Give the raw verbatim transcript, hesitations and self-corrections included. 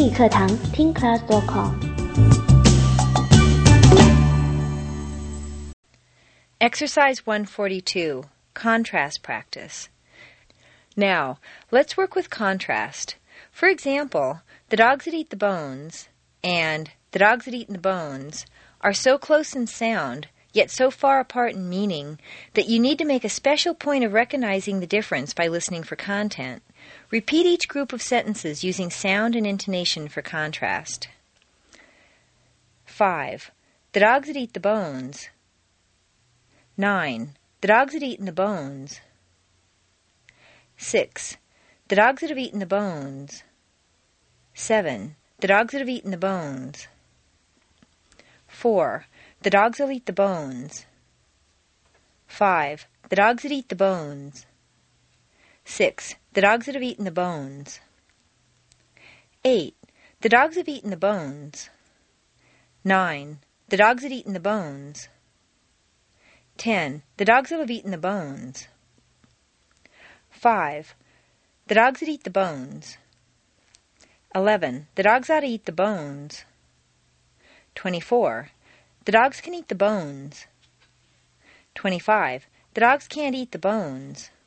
英语课堂听 class dot com。 Exercise one forty-two, Contrast Practice. Now, let's work with contrast. For example, the dogs that eat the bones and the dogs that eat the bones are so close in sound, yet so far apart in meaning, that you need to make a special point of recognizing the difference by listening for content. Repeat each group of sentences using sound and intonation for contrast. five. The dogs that eat the bones. nine. The dogs that eat the bones. six. The dogs that have eaten the bones. seven. The dogs that have eaten the bones. four. The dogs that eat the bones. five. The dogs that eat the bones. six. The dogs that have eaten the bones. eight. The dogs have eaten the bones. nine. The dogs that eaten the bones. ten. The dogs that have eaten the bones. five. The dogs that eat the bones. eleven. The dogs ought to eat the bones. twenty-four. The dogs can eat the bones. twenty-five. The dogs can't eat the bones.